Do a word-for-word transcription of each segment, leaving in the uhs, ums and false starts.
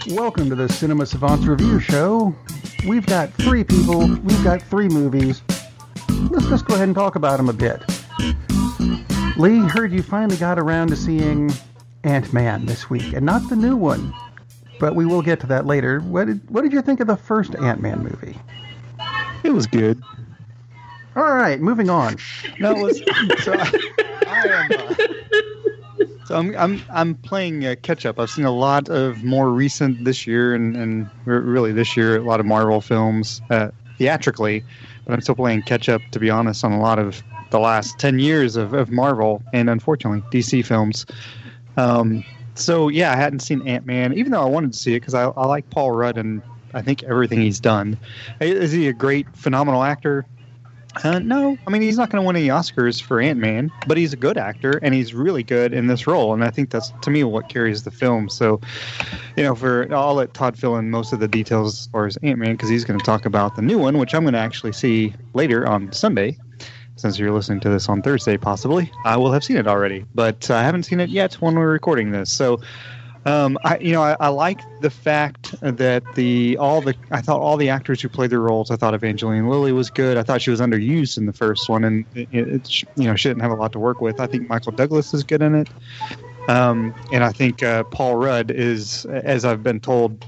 Welcome to the Cinema Savants Review Show. We've got three people, we've got three movies. Let's just go ahead and talk about them a bit. Lee, heard you finally got around to seeing Ant-Man this week, and not the new one, but we will get to that later. What did, what did you think of the first Ant-Man movie? It was good. All right, moving on. No, it was... So I, I am... Uh, So I'm I'm I'm playing uh, catch up. I've seen a lot of more recent this year and, and really this year a lot of Marvel films uh, theatrically, but I'm still playing catch up, to be honest, on a lot of the last ten years of, of Marvel and unfortunately D C films. Um, so yeah, I hadn't seen Ant-Man, even though I wanted to see it because I, I like Paul Rudd and I think everything he's done. Is he a great, phenomenal actor? Uh, no, I mean, he's not going to win any Oscars for Ant-Man, but he's a good actor, and he's really good in this role, and I think that's, to me, what carries the film. So, you know, for I'll let Todd fill in most of the details as far as Ant-Man, because he's going to talk about the new one, which I'm going to actually see later on Sunday. Since you're listening to this on Thursday, possibly, I will have seen it already, but I haven't seen it yet when we're recording this. So, Um, I, you know, I, I like the fact that the all the I thought all the actors who played their roles. I thought Evangeline Lilly was good. I thought she was underused in the first one, and it, it you know she didn't have a lot to work with. I think Michael Douglas is good in it, um, and I think uh, Paul Rudd is, as I've been told,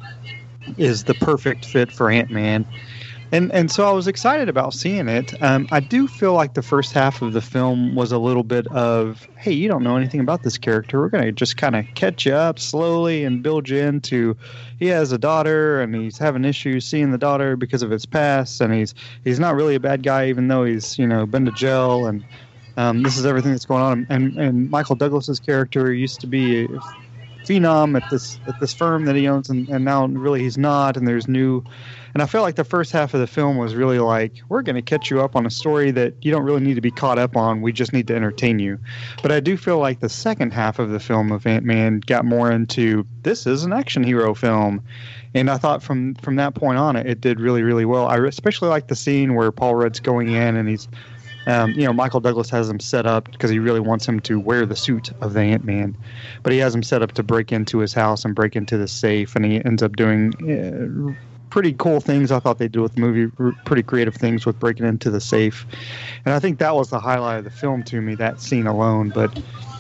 is the perfect fit for Ant-Man. And and so I was excited about seeing it. Um, I do feel like the first half of the film was a little bit of, hey, you don't know anything about this character. We're going to just kind of catch you up slowly and build you into, he has a daughter and he's having issues seeing the daughter because of his past. And he's he's not really a bad guy, even though he's, you know, been to jail. And um, this is everything that's going on. And, and Michael Douglas's character used to be a phenom at this at this firm that he owns, and, and now really he's not. And there's new... And I felt like the first half of the film was really like, we're going to catch you up on a story that you don't really need to be caught up on. We just need to entertain you. But I do feel like the second half of the film of Ant-Man got more into, this is an action hero film. And I thought from, from that point on, it, it did really, really well. I especially like the scene where Paul Rudd's going in and he's, um, you know, Michael Douglas has him set up because he really wants him to wear the suit of the Ant-Man. But he has him set up to break into his house and break into the safe. And he ends up doing... Uh, pretty cool things I thought they did with the movie, pretty creative things with breaking into the safe. And I think that was the highlight of the film to me, that scene alone. But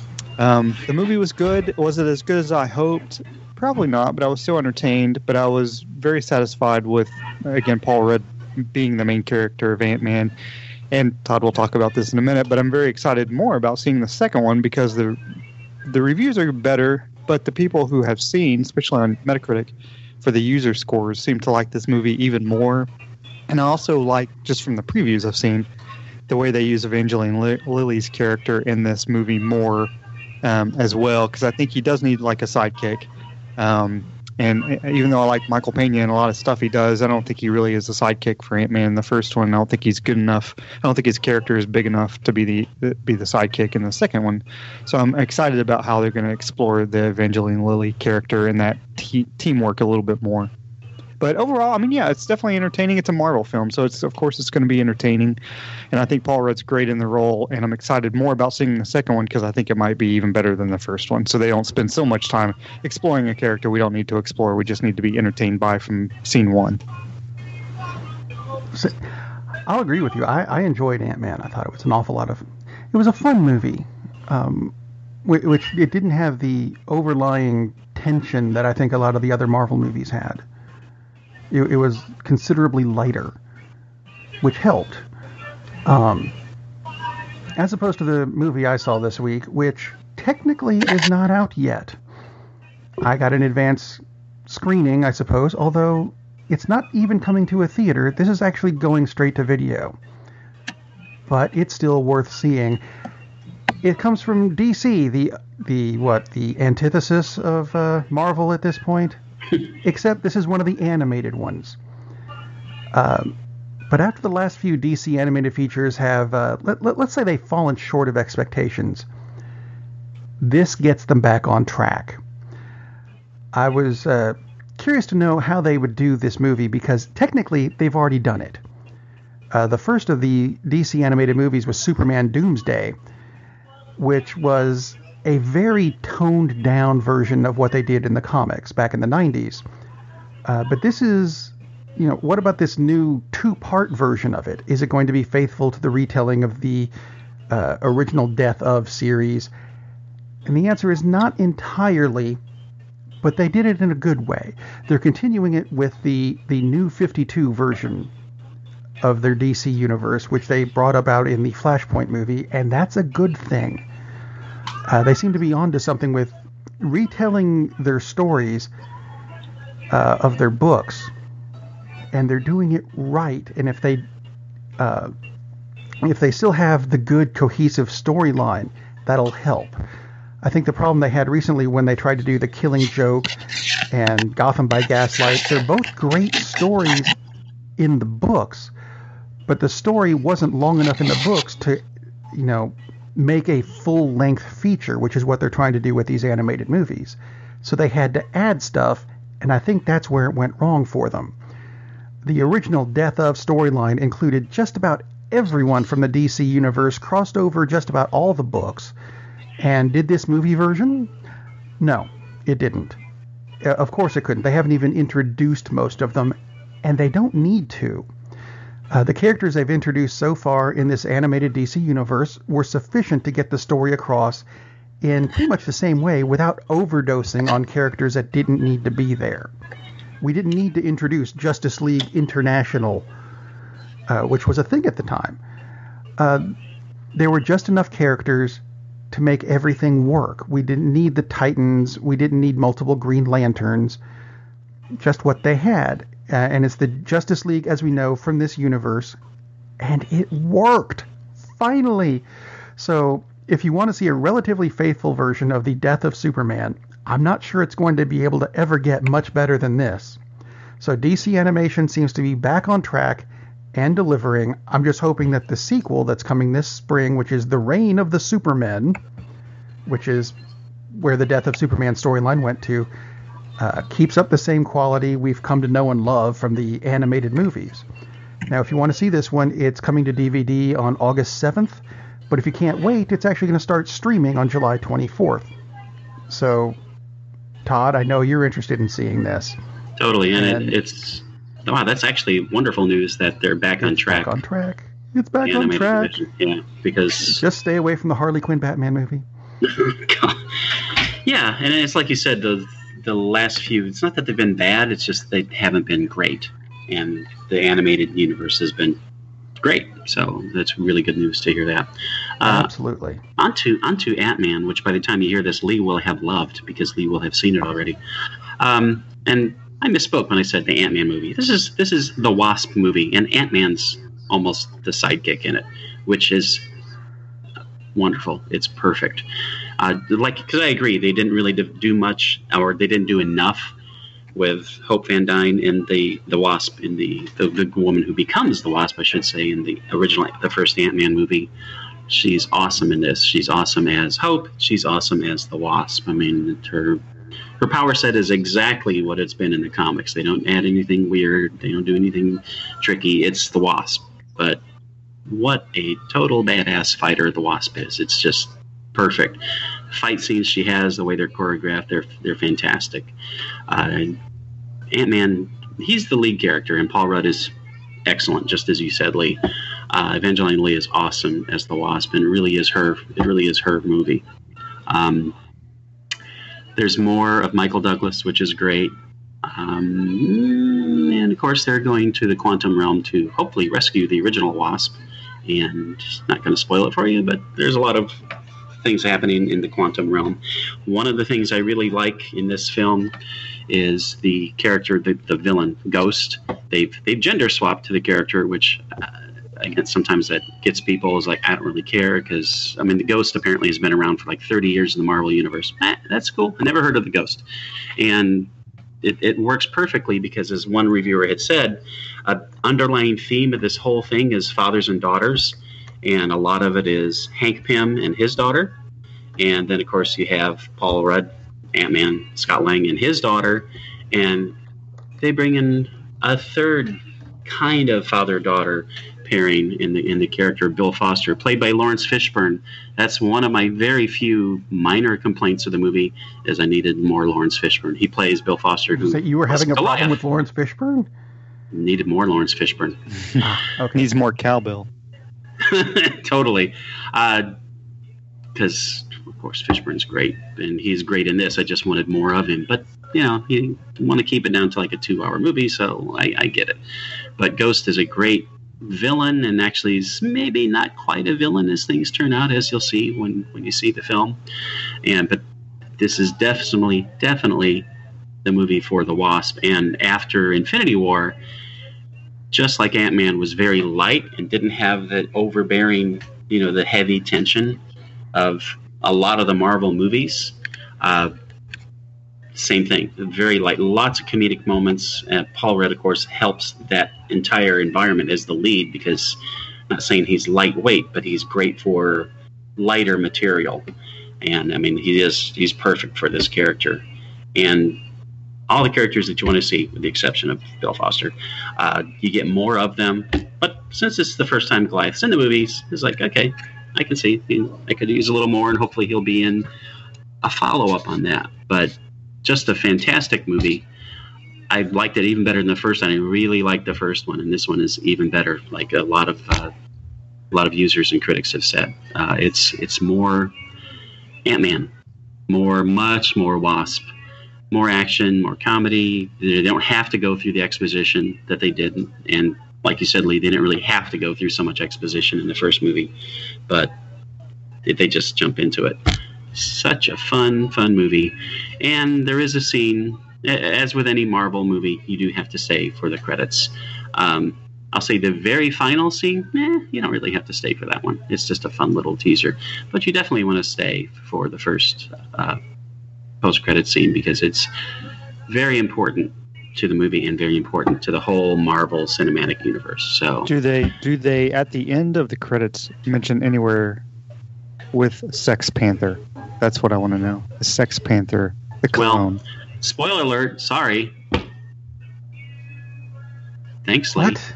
um, the movie was good. Was it as good as I hoped? Probably not, but I was still entertained. But I was very satisfied with, again, Paul Rudd being the main character of Ant-Man. And Todd will talk about this in a minute, but I'm very excited more about seeing the second one because the the reviews are better, but the people who have seen, especially on Metacritic, for the user scores, seem to like this movie even more. And I also like, just from the previews I've seen, the way they use Evangeline Lilly's character in this movie more um, as well, because I think he does need like a sidekick. Um, and even though I like Michael Pena and a lot of stuff he does, I don't think he really is a sidekick for Ant-Man in the first one. I don't think he's good enough. I don't think his character is big enough to be the be the sidekick in the second one. So I'm excited about how they're going to explore the Evangeline Lilly character and that te- teamwork a little bit more. But overall, I mean, yeah, it's definitely entertaining. It's a Marvel film, so it's of course it's going to be entertaining. And I think Paul Rudd's great in the role, and I'm excited more about seeing the second one because I think it might be even better than the first one. So they don't spend so much time exploring a character we don't need to explore. We just need to be entertained by from scene one. So, I'll agree with you. I, I enjoyed Ant-Man. I thought it was an awful lot of... It was a fun movie, um, which, which it didn't have the overlying tension that I think a lot of the other Marvel movies had. It, it was considerably lighter, which helped. Um, as opposed to the movie I saw this week, which technically is not out yet. I got an advance screening, I suppose, although it's not even coming to a theater. This is actually going straight to video. But it's still worth seeing. It comes from D C, the, the what, the antithesis of uh, Marvel at this point? Except this is one of the animated ones. Um, but after the last few D C animated features have, uh, let, let, let's say they've fallen short of expectations, this gets them back on track. I was uh, curious to know how they would do this movie because technically they've already done it. Uh, the first of the D C animated movies was Superman Doomsday, which was a very toned down version of what they did in the comics back in the nineties. Uh, but this is, you know, what about this new two-part version of it? Is it going to be faithful to the retelling of the uh, original Death of series? And the answer is not entirely, but they did it in a good way. They're continuing it with the, the new fifty-two version of their D C universe, which they brought about in the Flashpoint movie, and that's a good thing. Uh, they seem to be onto something with retelling their stories uh, of their books, and they're doing it right. And if they uh, if they still have the good cohesive storyline, that'll help. I think the problem they had recently when they tried to do The Killing Joke and Gotham by Gaslight, they're both great stories in the books, but the story wasn't long enough in the books to, you know, make a full-length feature, which is what they're trying to do with these animated movies. So they had to add stuff, and I think that's where it went wrong for them. The original Death of storyline included just about everyone from the D C universe, crossed over just about all the books. And did this movie version? No, it didn't. Uh, of course it couldn't. They haven't even introduced most of them, and they don't need to. Uh, the characters they've introduced so far in this animated D C universe were sufficient to get the story across in pretty much the same way without overdosing on characters that didn't need to be there. We didn't need to introduce Justice League International, uh, which was a thing at the time. Uh, there were just enough characters to make everything work. We didn't need the Titans. We didn't need multiple Green Lanterns. Just what they had. Uh, and it's the Justice League as we know from this universe. And it worked. Finally. So if you want to see a relatively faithful version of the Death of Superman, I'm not sure it's going to be able to ever get much better than this. So D C Animation seems to be back on track and delivering. I'm just hoping that the sequel that's coming this spring, which is The Reign of the Supermen, which is where the Death of Superman storyline went to, uh, keeps up the same quality we've come to know and love from the animated movies. Now, if you want to see this one, it's coming to D V D on August seventh, but if you can't wait, it's actually going to start streaming on July twenty-fourth. So, Todd, I know you're interested in seeing this. Totally, and, and it, it's... Wow, that's actually wonderful news that they're back on track. Back on track. It's back the on track. Division. Yeah, because... Just stay away from the Harley Quinn Batman movie. Yeah, and it's like you said, the the last few, it's not that they've been bad, it's just they haven't been great. And the animated universe has been great. So that's really good news to hear that. Uh, Absolutely. Onto, onto Ant-Man, which by the time you hear this, Lee will have loved, because Lee will have seen it already. Um, and... I misspoke when I said the Ant-Man movie. This is this is the Wasp movie, and Ant-Man's almost the sidekick in it, which is wonderful. It's perfect. Uh, like, because I agree, they didn't really do much, or they didn't do enough with Hope Van Dyne in the, the Wasp, in the, the the woman who becomes the Wasp, I should say, in the original, the first Ant-Man movie. She's awesome in this. She's awesome as Hope. She's awesome as the Wasp. I mean, her... Her power set is exactly what it's been in the comics. They don't add anything weird. They don't do anything tricky. It's the Wasp. But what a total badass fighter the Wasp is. It's just perfect. Fight scenes she has, the way they're choreographed, they're they're fantastic. Uh, Ant-Man, he's the lead character, and Paul Rudd is excellent, just as you said, Lee. Uh, Evangeline Lee is awesome as the Wasp, and it really is her. It really is her movie. Um, There's more of Michael Douglas, which is great. Um, and, of course, they're going to the quantum realm to hopefully rescue the original Wasp. And not going to spoil it for you, but there's a lot of things happening in the quantum realm. One of the things I really like in this film is the character, the, the villain, Ghost. They've, they've gender swapped to the character, which... Uh, Again, sometimes that gets people is like, I don't really care, because I mean the Ghost apparently has been around for like thirty years in the Marvel universe. Eh, that's cool. I never heard of the Ghost, and it, it works perfectly because, as one reviewer had said, an underlying theme of this whole thing is fathers and daughters, and a lot of it is Hank Pym and his daughter, and then of course you have Paul Rudd, Ant-Man, Scott Lang and his daughter, and they bring in a third kind of father-daughter pairing in the in the character of Bill Foster, played by Lawrence Fishburne. That's one of my very few minor complaints of the movie, is I needed more Lawrence Fishburne. He plays Bill Foster. Who so you were having a Goliath. problem with Lawrence Fishburne? Needed more Lawrence Fishburne. Okay. Needs more cowbell. Totally. Because, uh, of course, Fishburne's great, and he's great in this. I just wanted more of him. But, you know, you want to keep it down to like a two-hour movie, so I, I get it. But Ghost is a great villain, and actually is maybe not quite a villain as things turn out, as you'll see when, when you see the film. And But this is definitely, definitely the movie for the Wasp. And after Infinity War, just like Ant-Man was very light and didn't have the overbearing, you know, the heavy tension of a lot of the Marvel movies. Uh, same thing, very light, lots of comedic moments. Uh, Paul Rudd, of course, helps that entire environment as the lead, because I'm not saying he's lightweight, but he's great for lighter material. And I mean, he is, he's perfect for this character. And all the characters that you want to see, with the exception of Bill Foster, uh, you get more of them. But since it's the first time Goliath's in the movies, it's like, okay, I can see. I could use a little more, and hopefully he'll be in a follow-up on that. But just a fantastic movie. I liked it even better than the first one. I really liked the first one, and this one is even better. Like a lot of uh, a lot of users and critics have said, uh, it's it's more Ant-Man, more, much more Wasp. More action, more comedy. They don't have to go through the exposition that they did. And like you said, Lee, they didn't really have to go through so much exposition in the first movie. But they just jump into it. Such a fun, fun movie. And there is a scene, as with any Marvel movie, you do have to stay for the credits. Um, I'll say the very final scene, eh, you don't really have to stay for that one. It's just a fun little teaser. But you definitely want to stay for the first uh post-credit scene, because it's very important to the movie and very important to the whole Marvel Cinematic Universe. So, do they do they at the end of the credits mention anywhere with Sex Panther? That's what I want to know. The Sex Panther, the clone. Well, spoiler alert. Sorry. Thanks, Lee. What?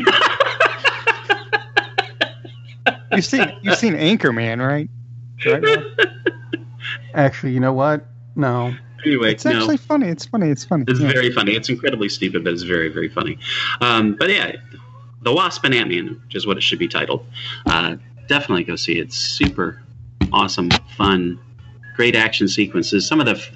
you've seen you've seen Anchorman, right? Right, Rob? Actually, you know what? No. Anyway, it's actually no. funny. It's funny. It's funny. It's yeah. very funny. It's incredibly stupid, but it's very, very funny. Um, but yeah, The Wasp and Ant-Man, which is what it should be titled. Uh, definitely go see it. It's super awesome, fun, great action sequences. Some of the... F-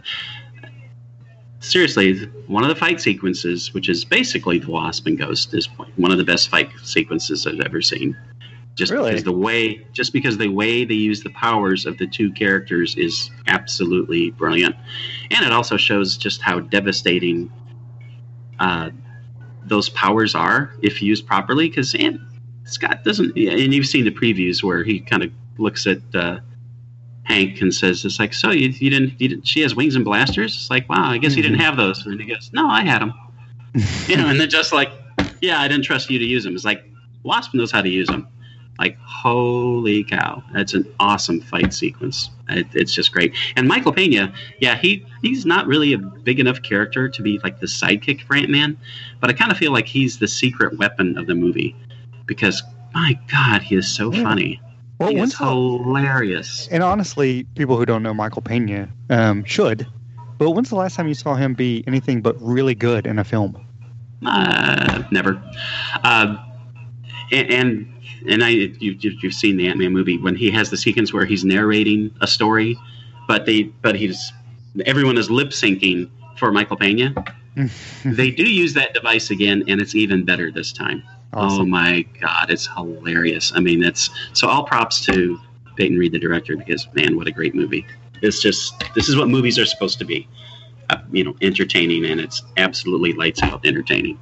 Seriously, one of the fight sequences, which is basically The Wasp and Ghost at this point, one of the best fight sequences I've ever seen. Just really? because the way, just because the way they use the powers of the two characters is absolutely brilliant, and it also shows just how devastating uh, those powers are if used properly. Because Scott doesn't, and you've seen the previews where he kind of looks at uh, Hank and says, "It's like, so you, you didn't, you didn't? She has wings and blasters." It's like, wow, I guess mm-hmm. you didn't have those. And he goes, "No, I had them." You know, and they're just like, "Yeah, I didn't trust you to use them." It's like Wasp knows how to use them. Like, holy cow. That's an awesome fight sequence. It, it's just great. And Michael Pena, yeah, he he's not really a big enough character to be like the sidekick for Ant-Man, but I kind of feel like he's the secret weapon of the movie, because, my God, he is so yeah. funny. Well, he is hilarious. And honestly, people who don't know Michael Pena um, should, but when's the last time you saw him be anything but really good in a film? Uh, never. Uh, and... and And I, you, you've seen the Ant-Man movie when he has the sequence where he's narrating a story, but they, but he's, everyone is lip syncing for Michael Pena. They do use that device again, and it's even better this time. Awesome. Oh my God, it's hilarious. I mean, it's so all props to Peyton Reed, the director, because man, what a great movie! It's just this is what movies are supposed to be, uh, you know, entertaining, and it's absolutely lights out entertaining.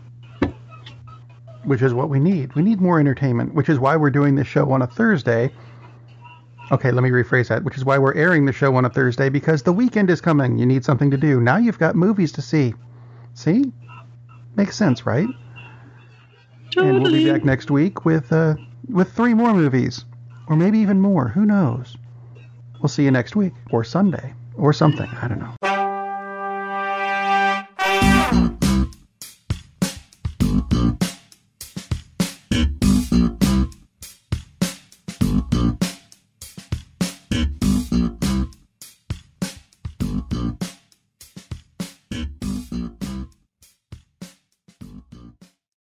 Which is what we need. We need more entertainment, which is why we're doing this show on a Thursday. Okay, let me rephrase that. Which is why we're airing the show on a Thursday, because the weekend is coming. You need something to do. Now you've got movies to see. See? Makes sense, right? Totally. And we'll be back next week with uh, with three more movies. Or maybe even more. Who knows? We'll see you next week. Or Sunday. Or something. I don't know.